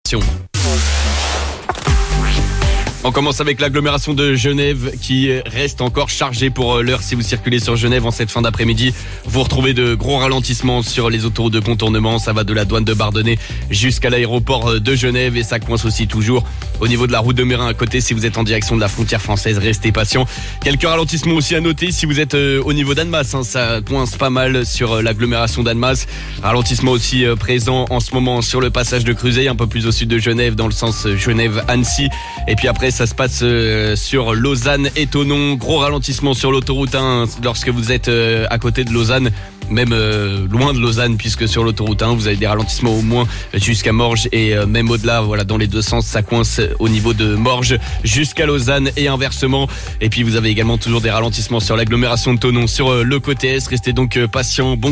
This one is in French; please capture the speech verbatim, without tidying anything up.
On commence avec l'agglomération de Genève qui reste encore chargée pour l'heure. Si vous circulez sur Genève en cette fin d'après-midi, vous retrouvez de gros ralentissements sur les autoroutes de contournement. Ça va de la douane de Bardonnay jusqu'à l'aéroport de Genève et ça coince aussi toujours au niveau de la route de Mérin à côté. Si vous êtes en direction de la frontière française, restez patient. Quelques ralentissements aussi à noter si vous êtes au niveau d'Annemasse. Hein, ça coince pas mal sur l'agglomération d'Annemasse. Ralentissement aussi présent en ce moment sur le passage de Cruzeil, un peu plus au sud de Genève dans le sens Genève-Annecy. Et puis après, ça se passe euh, sur Lausanne et Thonon. Gros ralentissement sur l'autoroute un lorsque vous êtes euh, à côté de Lausanne, même euh, loin de Lausanne, puisque sur l'autoroute un, vous avez des ralentissements au moins jusqu'à Morges et euh, même au-delà. Voilà, dans les deux sens, ça coince au niveau de Morges jusqu'à Lausanne et inversement. Et puis vous avez également toujours des ralentissements sur l'agglomération de Thonon sur euh, le côté est. Restez donc euh, patient. Bon